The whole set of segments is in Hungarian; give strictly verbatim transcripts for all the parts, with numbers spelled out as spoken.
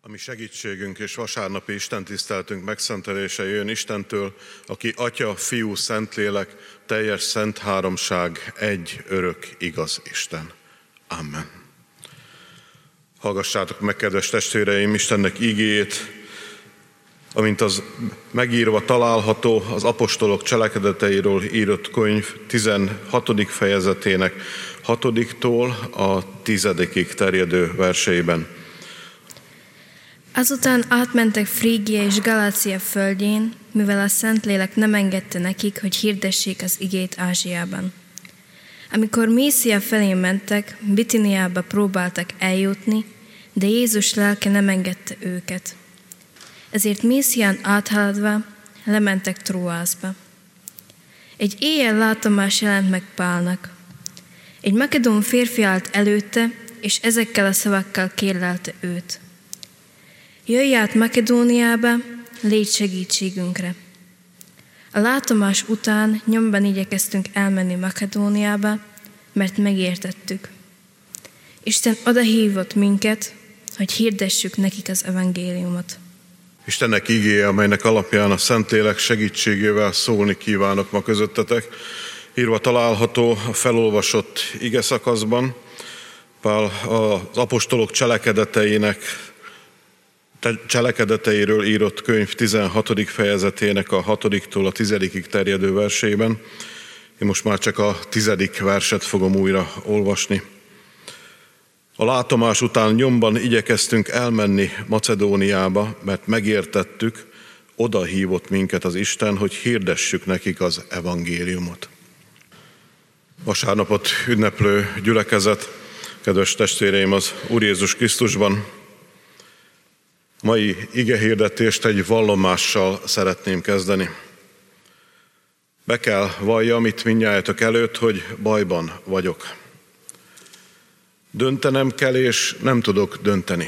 A mi segítségünk és vasárnapi istentiszteletünk megszentelése jön Istentől, aki Atya, Fiú, Szentlélek, teljes szent háromság, egy örök igaz Isten. Amen. Hallgassátok meg, kedves testvéreim, Istennek igéjét, amint az megírva található az apostolok cselekedeteiről írott könyv tizenhatodik fejezetének hatodiktól a tizedikig terjedő verseiben. Azután átmentek Frígia és Galácia földjén, mivel a Szentlélek nem engedte nekik, hogy hirdessék az igét Ázsiában. Amikor Míszia felé mentek, Bitiniába próbáltak eljutni, de Jézus lelke nem engedte őket. Ezért Míszián áthaladva lementek Tróászba. Egy éjjel látomás jelent meg Pálnak. Egy makedón férfi állt előtte, és ezekkel a szavakkal kérlelte őt. Jöjj át Makedóniába, légy segítségünkre. A látomás után nyomban igyekeztünk elmenni Makedóniába, mert megértettük. Isten odahívott minket, hogy hirdessük nekik az evangéliumot. Istennek igéje, amelynek alapján a Szentlélek segítségével szólni kívánok ma közöttetek, írva található a felolvasott igeszakaszban, Pál az apostolok cselekedeteinek cselekedeteiről írott könyv tizenhatodik fejezetének a hatodiktól a tizedikig terjedő versében. Én most már csak a tizedik verset fogom újra olvasni. A látomás után nyomban igyekeztünk elmenni Macedóniába, mert megértettük, oda hívott minket az Isten, hogy hirdessük nekik az evangéliumot. Vasárnapot ünneplő gyülekezet, kedves testvéreim, az Úr Jézus Krisztusban, mai igehirdetést egy vallomással szeretném kezdeni. Be kell valljam itt mindnyájatok előtt, hogy bajban vagyok. Döntenem kell, és nem tudok dönteni.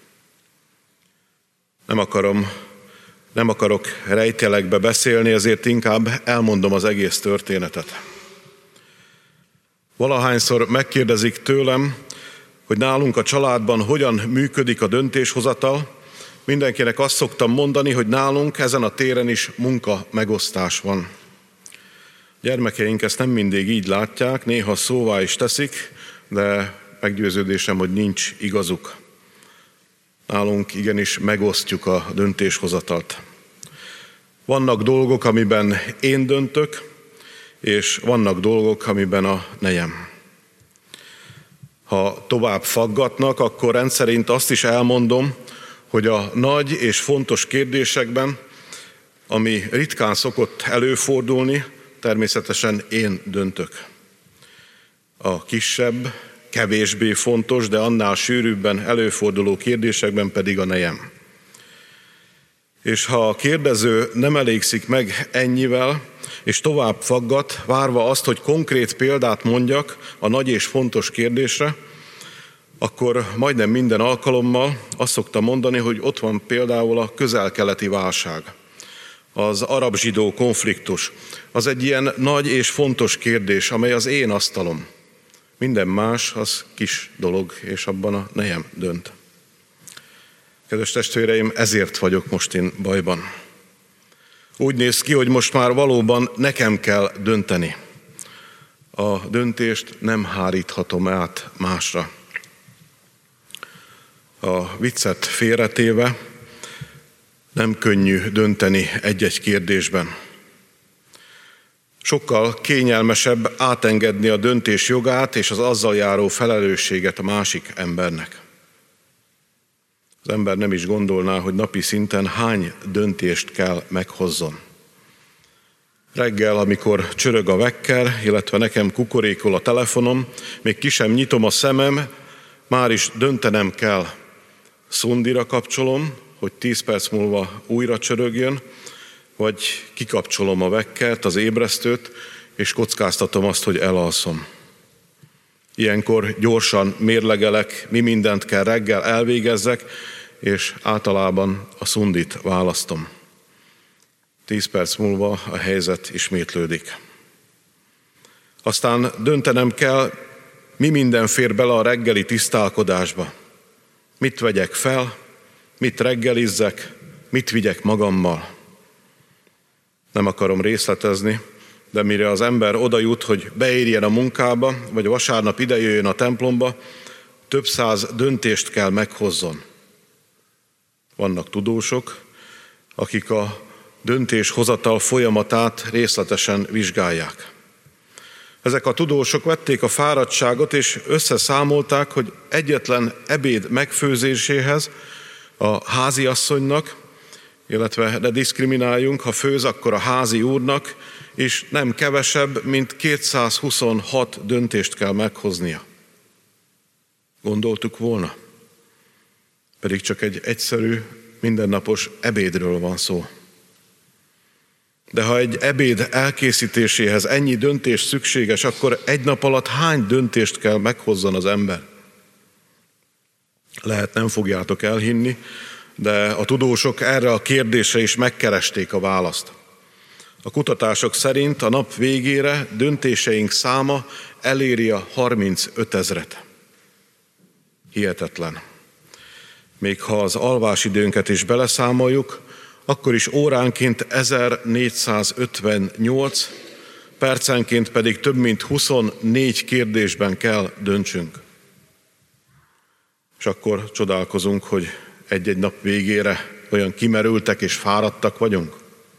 Nem akarom, nem akarok rejtelekbe beszélni, ezért inkább elmondom az egész történetet. Valahányszor megkérdezik tőlem, hogy nálunk a családban hogyan működik a döntéshozatal, mindenkinek azt szoktam mondani, hogy nálunk ezen a téren is munka megosztás van. Gyermekeink ezt nem mindig így látják, néha szóvá is teszik, de meggyőződésem, hogy nincs igazuk. Nálunk igenis megosztjuk a döntéshozatalt. Vannak dolgok, amiben én döntök, és vannak dolgok, amiben a nejem. Ha tovább faggatnak, akkor rendszerint azt is elmondom, hogy a nagy és fontos kérdésekben, ami ritkán szokott előfordulni, természetesen én döntök. A kisebb, kevésbé fontos, de annál sűrűbben előforduló kérdésekben pedig a nejem. És ha a kérdező nem elégszik meg ennyivel, és tovább faggat, várva azt, hogy konkrét példát mondjak a nagy és fontos kérdésre, akkor majdnem minden alkalommal azt szoktam mondani, hogy ott van például a közel-keleti válság, az arab-zsidó konfliktus. Az egy ilyen nagy és fontos kérdés, amely az én asztalom. Minden más, az kis dolog, és abban a nejem dönt. Kedves testvéreim, ezért vagyok most én bajban. Úgy néz ki, hogy most már valóban nekem kell dönteni. A döntést nem háríthatom át másra. A viccet félretéve, nem könnyű dönteni egy-egy kérdésben. Sokkal kényelmesebb átengedni a döntés jogát és az azzal járó felelősséget a másik embernek. Az ember nem is gondolná, hogy napi szinten hány döntést kell meghozzon. Reggel, amikor csörög a vekker, illetve nekem kukorékol a telefonom, még ki sem nyitom a szemem, már is döntenem kell. Szundira kapcsolom, hogy tíz perc múlva újra csörögjön, vagy kikapcsolom a vekkert, az ébresztőt, és kockáztatom azt, hogy elalszom. Ilyenkor gyorsan mérlegelek, mi mindent kell reggel elvégezzek, és általában a szundit választom. Tíz perc múlva a helyzet ismétlődik. Aztán döntenem kell, mi minden fér bele a reggeli tisztálkodásba. Mit vegyek fel, mit reggelizzek, mit vigyek magammal. Nem akarom részletezni, de mire az ember oda jut, hogy beérjen a munkába, vagy vasárnap idejöjjön a templomba, több száz döntést kell meghozzon. Vannak tudósok, akik a döntéshozatal folyamatát részletesen vizsgálják. Ezek a tudósok vették a fáradtságot, és összeszámolták, hogy egyetlen ebéd megfőzéséhez a háziasszonynak, illetve ne diszkrimináljunk, ha főz, akkor a házi úrnak, és nem kevesebb, mint kétszázhuszonhat döntést kell meghoznia. Gondoltuk volna? Pedig csak egy egyszerű, mindennapos ebédről van szó. De ha egy ebéd elkészítéséhez ennyi döntés szükséges, akkor egy nap alatt hány döntést kell meghozzon az ember? Lehet, nem fogjátok elhinni, de a tudósok erre a kérdésre is megkeresték a választ. A kutatások szerint a nap végére döntéseink száma eléri a harmincötezret. Hihetetlen. Még ha az alvásidőnket is beleszámoljuk, akkor is óránként ezernégyszázötvennyolc, percenként pedig több mint huszonnégy kérdésben kell döntsünk. És akkor csodálkozunk, hogy egy-egy nap végére olyan kimerültek és fáradtak vagyunk.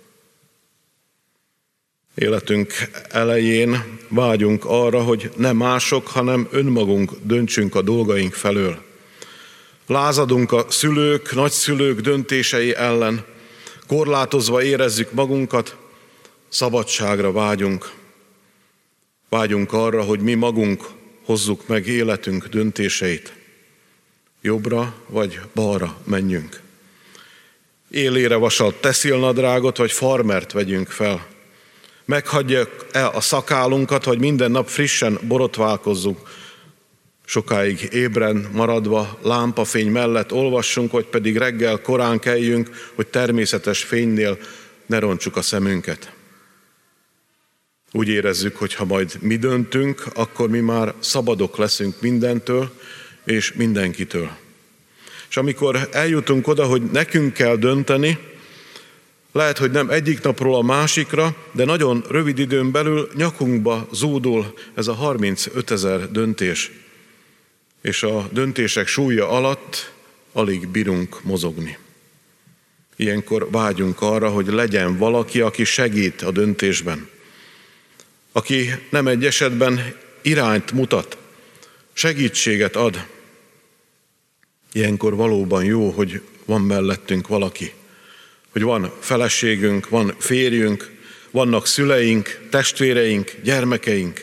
Életünk elején vágyunk arra, hogy ne mások, hanem önmagunk döntsünk a dolgaink felől. Lázadunk a szülők, nagyszülők döntései ellen, korlátozva érezzük magunkat, szabadságra vágyunk. Vágyunk arra, hogy mi magunk hozzuk meg életünk döntéseit. Jobbra vagy balra menjünk. Élére vasalt teszilnadrágot vagy farmert vegyünk fel. Meghagyjuk-e a szakálunkat, vagy minden nap frissen borotválkozzunk. Sokáig ébren maradva lámpafény mellett olvassunk, vagy pedig reggel korán keljünk, hogy természetes fénynél ne rontsuk a szemünket. Úgy érezzük, hogy ha majd mi döntünk, akkor mi már szabadok leszünk mindentől és mindenkitől. És amikor eljutunk oda, hogy nekünk kell dönteni, lehet, hogy nem egyik napról a másikra, de nagyon rövid időn belül nyakunkba zúdul ez a harmincötezer döntés. És a döntések súlya alatt alig bírunk mozogni. Ilyenkor vágyunk arra, hogy legyen valaki, aki segít a döntésben. Aki nem egy esetben irányt mutat, segítséget ad. Ilyenkor valóban jó, hogy van mellettünk valaki. Hogy van feleségünk, van férjünk, vannak szüleink, testvéreink, gyermekeink.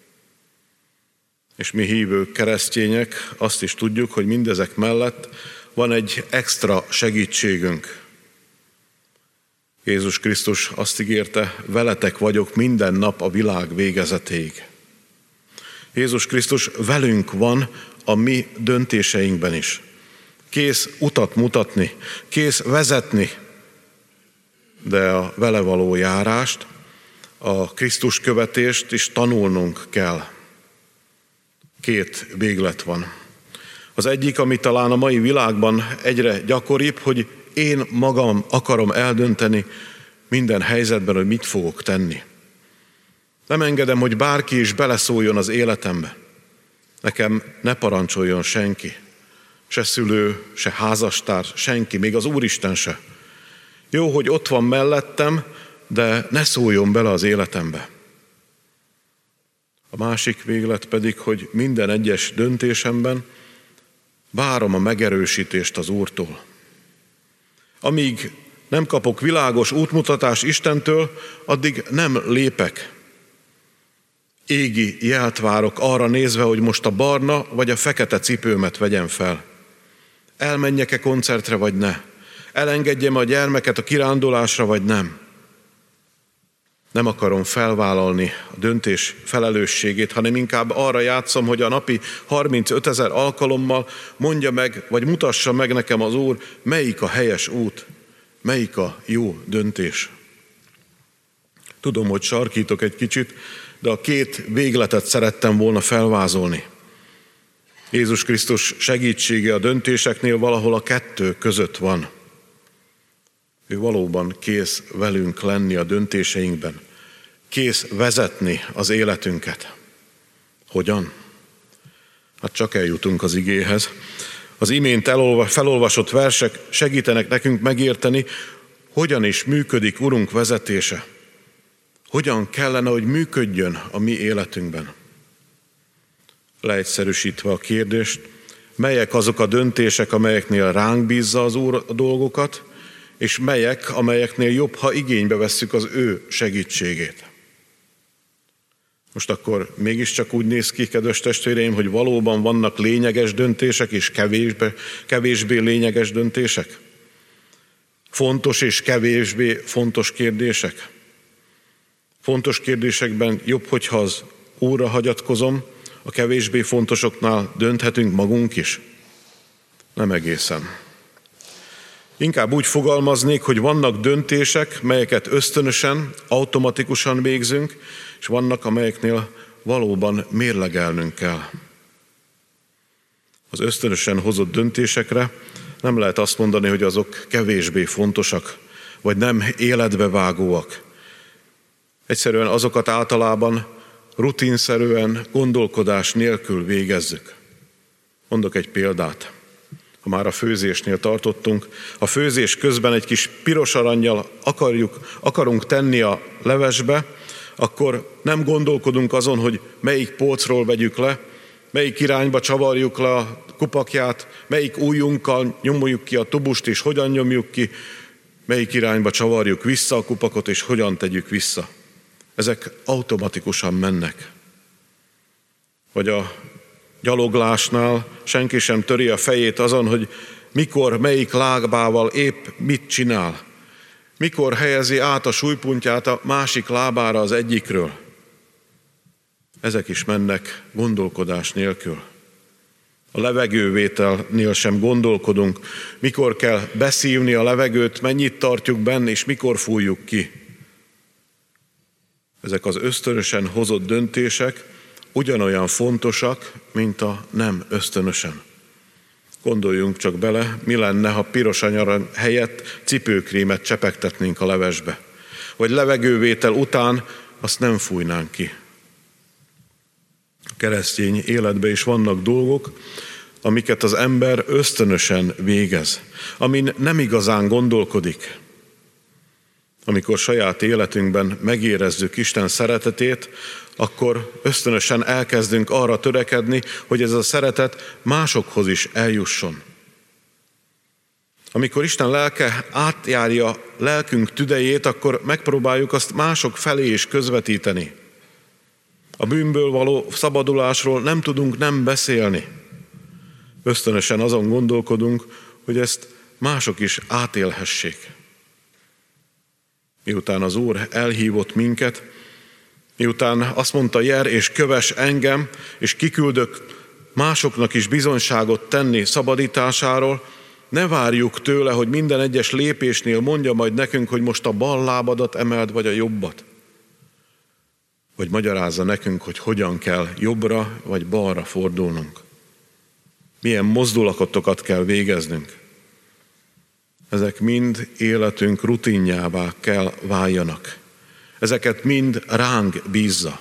És mi hívő keresztények azt is tudjuk, hogy mindezek mellett van egy extra segítségünk. Jézus Krisztus azt ígérte, veletek vagyok minden nap a világ végezetéig. Jézus Krisztus velünk van a mi döntéseinkben is. Kész utat mutatni, kész vezetni, de a vele való járást, a Krisztus követést is tanulnunk kell. Két véglet van. Az egyik, ami talán a mai világban egyre gyakoribb, hogy én magam akarom eldönteni minden helyzetben, hogy mit fogok tenni. Nem engedem, hogy bárki is beleszóljon az életembe. Nekem ne parancsoljon senki. Se szülő, se házastárs, senki, még az Úristen se. Jó, hogy ott van mellettem, de ne szóljon bele az életembe. A másik véglet pedig, hogy minden egyes döntésemben várom a megerősítést az Úrtól. Amíg nem kapok világos útmutatást Istentől, addig nem lépek. Égi jelt várok arra nézve, hogy most a barna vagy a fekete cipőmet vegyem fel. Elmenjek-e koncertre, vagy ne? Elengedjem a gyermeket a kirándulásra, vagy nem? Nem akarom felvállalni a döntés felelősségét, hanem inkább arra játszom, hogy a napi harmincötezer alkalommal mondja meg, vagy mutassa meg nekem az Úr, melyik a helyes út, melyik a jó döntés. Tudom, hogy sarkítok egy kicsit, de a két végletet szerettem volna felvázolni. Jézus Krisztus segítsége a döntéseknél valahol a kettő között van. Ő valóban kész velünk lenni a döntéseinkben. Kész vezetni az életünket. Hogyan? Hát csak eljutunk az igéhez. Az imént elolva, felolvasott versek segítenek nekünk megérteni, hogyan is működik Urunk vezetése. Hogyan kellene, hogy működjön a mi életünkben. Leegyszerűsítve a kérdést, melyek azok a döntések, amelyeknél ránk bízza az Úr a dolgokat, és melyek, amelyeknél jobb, ha igénybe vesszük az ő segítségét. Most akkor mégiscsak úgy néz ki, kedves testvéreim, hogy valóban vannak lényeges döntések és kevésbé, kevésbé lényeges döntések? Fontos és kevésbé fontos kérdések? Fontos kérdésekben jobb, hogyha az Úrra hagyatkozom, a kevésbé fontosoknál dönthetünk magunk is? Nem egészen. Inkább úgy fogalmaznék, hogy vannak döntések, melyeket ösztönösen, automatikusan végzünk, és vannak, amelyeknél valóban mérlegelnünk kell. Az ösztönösen hozott döntésekre nem lehet azt mondani, hogy azok kevésbé fontosak, vagy nem életbevágóak. Egyszerűen azokat általában rutinszerűen, gondolkodás nélkül végezzük. Mondok egy példát. Ha már a főzésnél tartottunk, a főzés közben egy kis piros arannyal akarjuk, akarunk tenni a levesbe, akkor nem gondolkodunk azon, hogy melyik polcról vegyük le, melyik irányba csavarjuk le a kupakját, melyik ujjunkkal nyomjuk ki a tubust, és hogyan nyomjuk ki, melyik irányba csavarjuk vissza a kupakot, és hogyan tegyük vissza. Ezek automatikusan mennek. Vagy a gyaloglásnál senki sem töri a fejét azon, hogy mikor, melyik lábával épp mit csinál. Mikor helyezi át a súlypontját a másik lábára az egyikről. Ezek is mennek gondolkodás nélkül. A levegővételnél sem gondolkodunk, mikor kell beszívni a levegőt, mennyit tartjuk benne, és mikor fújjuk ki. Ezek az ösztönösen hozott döntések ugyanolyan fontosak, mint a nem ösztönösen. Gondoljunk csak bele, mi lenne, ha piros arany helyett cipőkrémet csepegtetnénk a levesbe, vagy levegővétel után azt nem fújnánk ki. A keresztény életben is vannak dolgok, amiket az ember ösztönösen végez, amin nem igazán gondolkodik. Amikor saját életünkben megérezzük Isten szeretetét, akkor ösztönösen elkezdünk arra törekedni, hogy ez a szeretet másokhoz is eljusson. Amikor Isten lelke átjárja lelkünk tüdejét, akkor megpróbáljuk azt mások felé is közvetíteni. A bűnből való szabadulásról nem tudunk nem beszélni. Ösztönösen azon gondolkodunk, hogy ezt mások is átélhessék. Miután az Úr elhívott minket, miután azt mondta, jár és kövess engem, és kiküldök másoknak is bizonyságot tenni szabadításáról, ne várjuk tőle, hogy minden egyes lépésnél mondja majd nekünk, hogy most a bal lábadat emeld, vagy a jobbat. Vagy magyarázza nekünk, hogy hogyan kell jobbra vagy balra fordulnunk. Milyen mozdulatokat kell végeznünk. Ezek mind életünk rutinjává kell váljanak. Ezeket mind ránk bízza.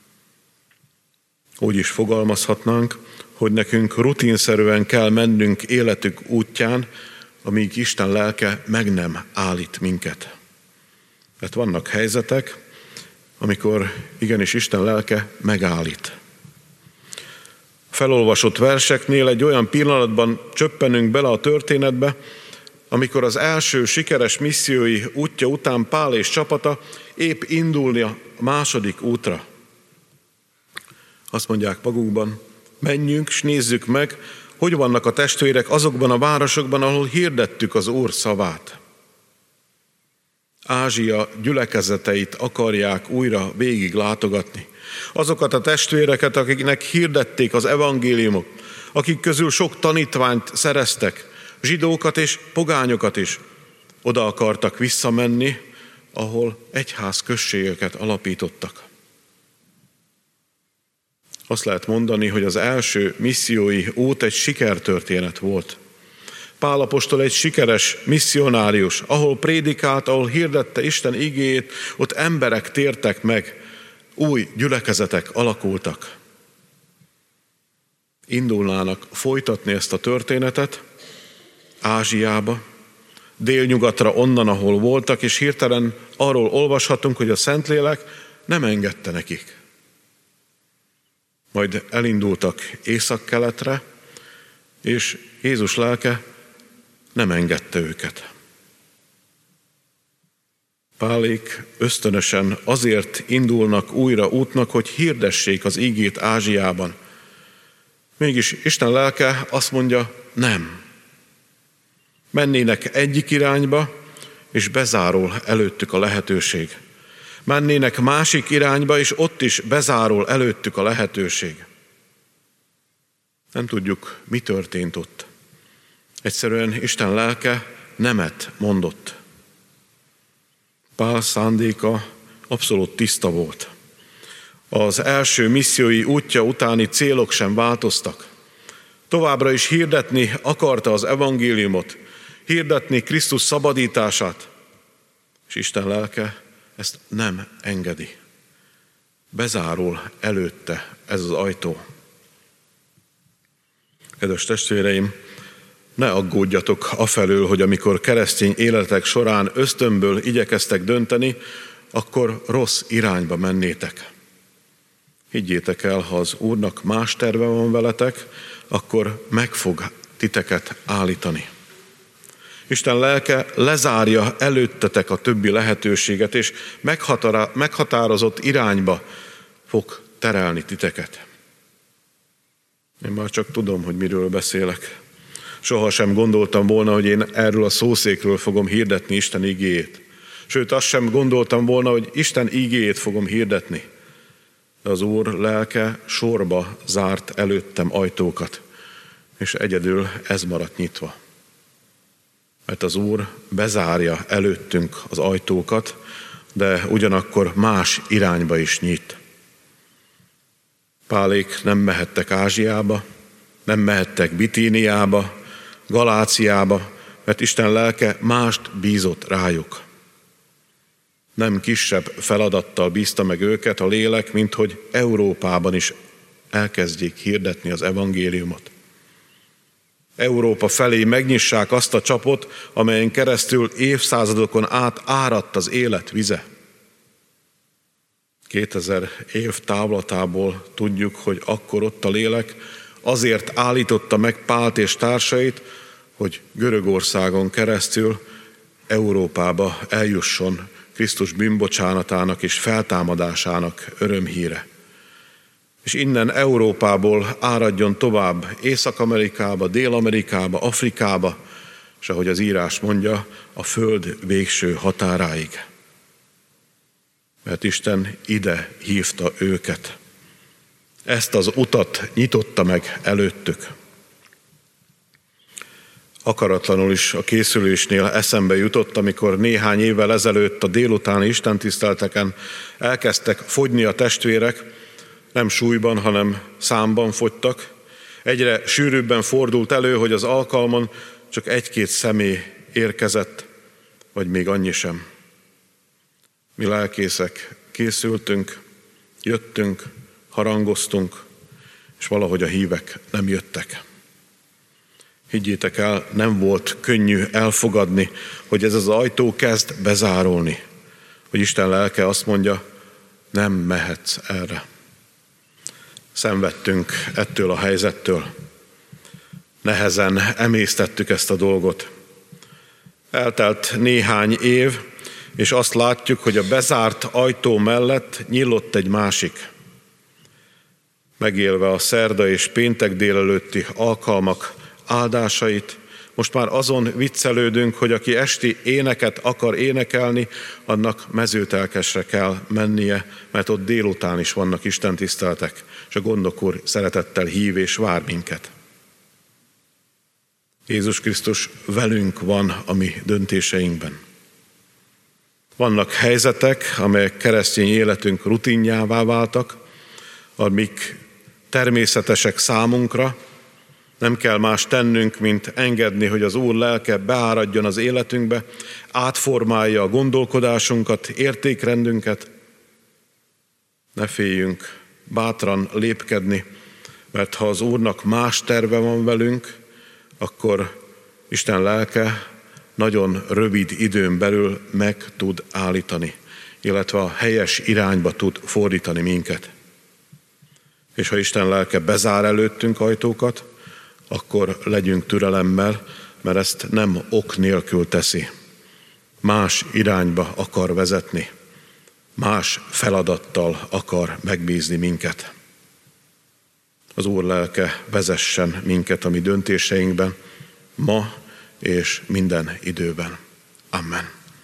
Úgy is fogalmazhatnánk, hogy nekünk rutinszerűen kell mennünk életük útján, amíg Isten lelke meg nem állít minket. Mert vannak helyzetek, amikor igenis Isten lelke megállít. A felolvasott verseknél egy olyan pillanatban csöppenünk bele a történetbe, amikor az első sikeres missziói útja után Pál és csapata épp indulni a második útra. Azt mondják magukban, menjünk, s nézzük meg, hogy vannak a testvérek azokban a városokban, ahol hirdettük az Úr szavát. Ázsia gyülekezeteit akarják újra végig látogatni. Azokat a testvéreket, akiknek hirdették az evangéliumot, akik közül sok tanítványt szereztek, zsidókat és pogányokat is, oda akartak visszamenni, ahol egyház községeket alapítottak. Azt lehet mondani, hogy az első missziói út egy sikertörténet volt. Pál apostol egy sikeres misszionárius, ahol prédikált, ahol hirdette Isten igéjét, ott emberek tértek meg, új gyülekezetek alakultak. Indulnának folytatni ezt a történetet Ázsiába, délnyugatra onnan, ahol voltak, és hirtelen arról olvashatunk, hogy a Szentlélek nem engedte nekik. Majd elindultak északkeletre, és Jézus lelke nem engedte őket. Pálék ösztönösen azért indulnak újra útnak, hogy hirdessék az igét Ázsiában. Mégis Isten lelke azt mondja, nem. Mennének egyik irányba, és bezárul előttük a lehetőség. Mennének másik irányba, és ott is bezárul előttük a lehetőség. Nem tudjuk, mi történt ott. Egyszerűen Isten lelke nemet mondott. Pál szándéka abszolút tiszta volt. Az első missziói útja utáni célok sem változtak. Továbbra is hirdetni akarta az evangéliumot, hirdetni Krisztus szabadítását, és Isten lelke ezt nem engedi. Bezárul előtte ez az ajtó. Kedves testvéreim, ne aggódjatok afelől, hogy amikor keresztény életek során ösztönből igyekeztek dönteni, akkor rossz irányba mennétek. Higgyétek el, ha az Úrnak más terve van veletek, akkor meg fog titeket állítani. Isten lelke lezárja előttetek a többi lehetőséget, és meghatározott irányba fog terelni titeket. Én már csak tudom, hogy miről beszélek. Soha sem gondoltam volna, hogy én erről a szószékről fogom hirdetni Isten igéjét. Sőt, azt sem gondoltam volna, hogy Isten igéjét fogom hirdetni. De az Úr lelke sorba zárt előttem ajtókat, és egyedül ez maradt nyitva. Mert az Úr bezárja előttünk az ajtókat, de ugyanakkor más irányba is nyit. Pálék nem mehettek Ázsiába, nem mehettek Bitíniába, Galáciába, mert Isten lelke mást bízott rájuk. Nem kisebb feladattal bízta meg őket a lélek, mint hogy Európában is elkezdjék hirdetni az evangéliumot. Európa felé megnyissák azt a csapot, amelyen keresztül évszázadokon át áradt az élet vize. Kétezer év távlatából tudjuk, hogy akkor ott a lélek azért állította meg Pált és társait, hogy Görögországon keresztül Európába eljusson Krisztus bűnbocsánatának és feltámadásának örömhíre. És innen Európából áradjon tovább Észak-Amerikába, Dél-Amerikába, Afrikába, és ahogy az írás mondja, a föld végső határáig. Mert Isten ide hívta őket. Ezt az utat nyitotta meg előttük. Akaratlanul is a készülésnél eszembe jutott, amikor néhány évvel ezelőtt a délutáni istentiszteleteken elkezdtek fogyni a testvérek, nem súlyban, hanem számban fogytak. Egyre sűrűbben fordult elő, hogy az alkalmon csak egy-két személy érkezett, vagy még annyi sem. Mi lelkészek készültünk, jöttünk, harangoztunk, és valahogy a hívek nem jöttek. Higgyétek el, nem volt könnyű elfogadni, hogy ez az ajtó kezd bezárulni. Hogy Isten lelke azt mondja, nem mehetsz erre. Szenvedtünk ettől a helyzettől. Nehezen emésztettük ezt a dolgot. Eltelt néhány év, és azt látjuk, hogy a bezárt ajtó mellett nyílott egy másik. Megélve a szerda és péntek délelőtti alkalmak áldásait, most már azon viccelődünk, hogy aki esti éneket akar énekelni, annak Mezőtelkesre kell mennie, mert ott délután is vannak istentiszteletek, és a Gondok Úr szeretettel hív és vár minket. Jézus Krisztus velünk van a mi döntéseinkben. Vannak helyzetek, amelyek keresztény életünk rutinjává váltak, amik természetesek számunkra, nem kell más tennünk, mint engedni, hogy az Úr lelke beáradjon az életünkbe, átformálja a gondolkodásunkat, értékrendünket. Ne féljünk bátran lépkedni, mert ha az Úrnak más terve van velünk, akkor Isten lelke nagyon rövid időn belül meg tud állítani, illetve a helyes irányba tud fordítani minket. És ha Isten lelke bezár előttünk ajtókat, akkor legyünk türelemmel, mert ezt nem ok nélkül teszi. Más irányba akar vezetni, más feladattal akar megbízni minket. Az Úr lelke vezessen minket a mi döntéseinkben, ma és minden időben. Amen.